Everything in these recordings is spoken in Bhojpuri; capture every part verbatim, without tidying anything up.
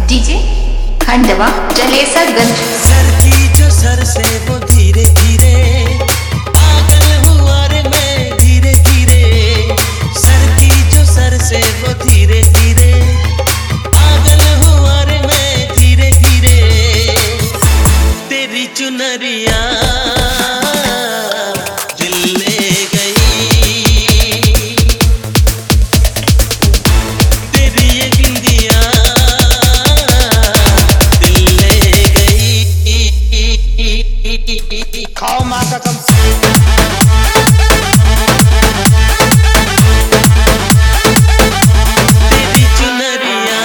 डीजे खंडवा जलेसरगंज। सर की जो सर से वो धीरे धीरे पागल हुआ रे मैं धीरे धीरे। सर की जो सर से वो धीरे धीरे पागल हुआ रे मैं धीरे धीरे। तेरी चुनरिया खाओ माँ कसम। तेरी चुनरिया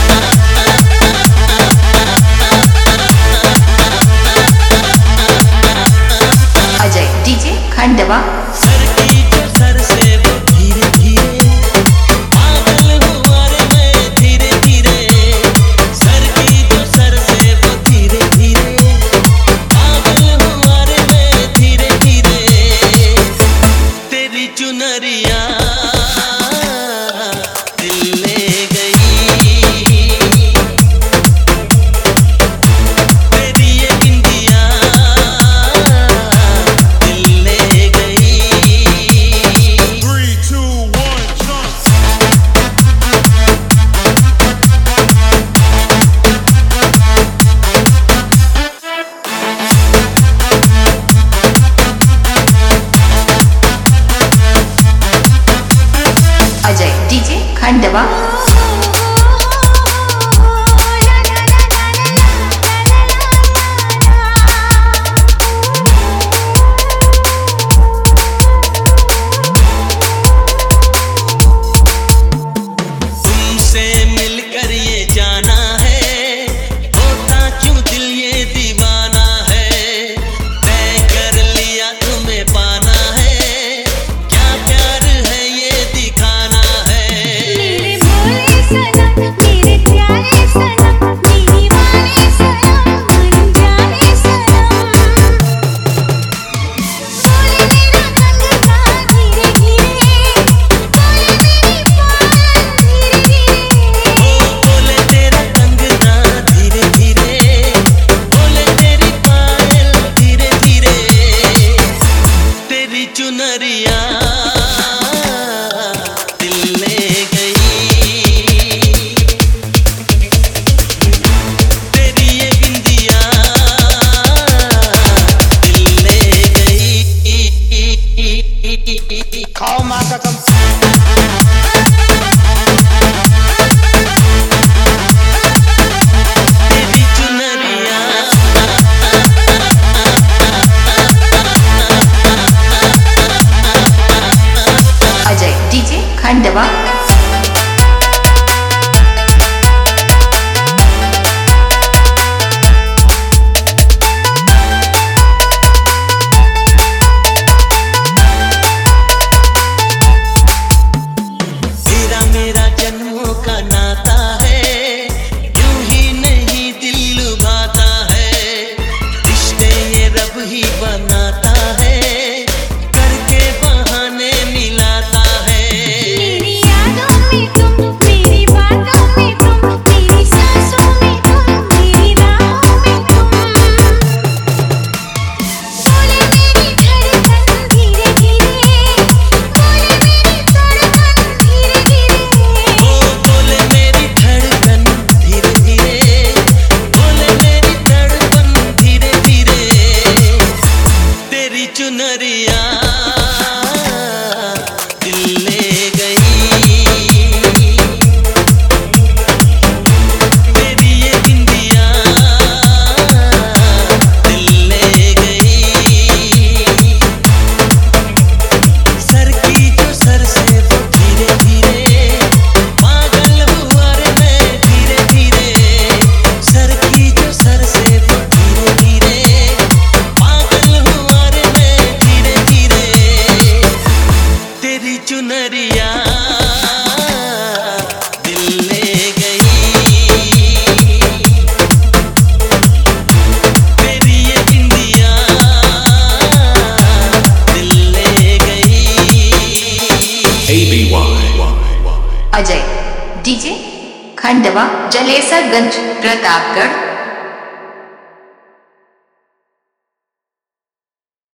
अजय डीजे खंडवा। सर की जो सर से वो धीरे धीरे पागल हुआ रे मैं धीरे धीरे। सर की जो सर से वो धीरे धीरे पागल हुआ रे मैं धीरे धीरे। तेरी चुनरिया दिल ले गई। तेरी ये बिंदिया दिल ले गई। Three, two, one, jump. Ajay DJ Khandwa. तुमसे मिलकर ये जाना है, होता क्यों दिल ये दीवाना है। तय कर लिया तुम्हें पाना है, क्या प्यार है ये दिखाना है। मेरे भोले सनम मेरे प्यारे सनम मेरी वाले सनम मन जाने सनम। बोले मेरा कंगना धीरे धीरे, बोले मेरी पायल धीरे धीरे। ओ बोले तेरा कंगना धीरे धीरे, बोले तेरी पायल धीरे धीरे। तेरी चुनरिया दिल ले गई। तेरी ये बिंदिया दिल ले गई। खाओ माँ कसम। तेरी चुनरिया अजय डीजे खंडवा। तेरा मेरा जन्मों का नाता है, यूं ही नहीं दिल लुभाता है। रिश्ते ये रब ही बनाता है, करके बहाने मिलाता है। मेरी यादों में तुम मेरी बातों में तुम मेरी सांसों में तुम मेरी राहों में तुम। बोले मेरी धड़कन धीरे धीरे, बोले मेरी धड़कन धीरे धीरे। ओ बोले मेरी धड़कन धीरे धीरे, बोले मेरी धड़कन धीरे धीरे। तेरी चुनरिया दिल ले गई। तेरी ये बिंदिया दिल ले गई। सर की जो सर से वो धीरे धीरे पागल हुआ रे मैं धीरे धीरे। सर की जो सर से वो धीरे धीरे पागल हुआ रे मैं धीरे धीरे। तेरी चुनरिया दिल ले गई। तेरी ये बिंदिया दिल ले गई। A B Y. Ajay DJ Khandwa Jalesarganj Pratapgarh